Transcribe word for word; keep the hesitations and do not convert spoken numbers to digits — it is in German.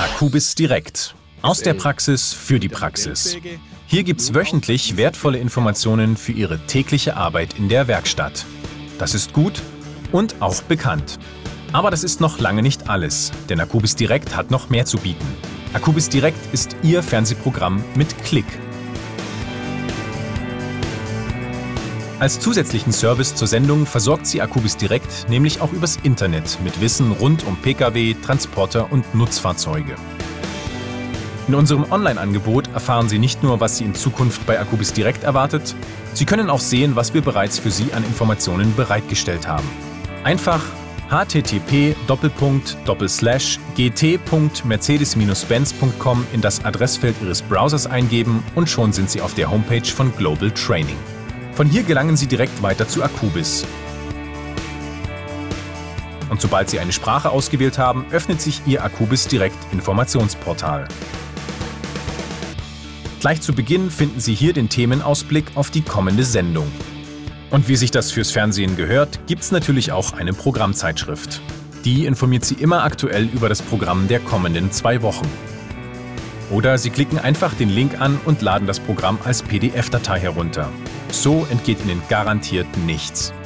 Akubis Direkt. Aus der Praxis für die Praxis. Hier gibt's wöchentlich wertvolle Informationen für Ihre tägliche Arbeit in der Werkstatt. Das ist gut und auch bekannt. Aber das ist noch lange nicht alles, denn Akubis Direkt hat noch mehr zu bieten. Akubis Direkt ist Ihr Fernsehprogramm mit Klick. Als zusätzlichen Service zur Sendung versorgt Sie Akubis Direkt nämlich auch übers Internet mit Wissen rund um Pkw, Transporter und Nutzfahrzeuge. In unserem Online-Angebot erfahren Sie nicht nur, was Sie in Zukunft bei Akubis Direkt erwartet, Sie können auch sehen, was wir bereits für Sie an Informationen bereitgestellt haben. Einfach h t t p g t punkt mercedes benz punkt com in das Adressfeld Ihres Browsers eingeben und schon sind Sie auf der Homepage von Global Training. Von hier gelangen Sie direkt weiter zu Akubis. Und sobald Sie eine Sprache ausgewählt haben, öffnet sich Ihr Akubis Direkt Informationsportal. Gleich zu Beginn finden Sie hier den Themenausblick auf die kommende Sendung. Und wie sich das fürs Fernsehen gehört, gibt es natürlich auch eine Programmzeitschrift. Die informiert Sie immer aktuell über das Programm der kommenden zwei Wochen. Oder Sie klicken einfach den Link an und laden das Programm als P D F-Datei herunter. So entgeht Ihnen garantiert nichts.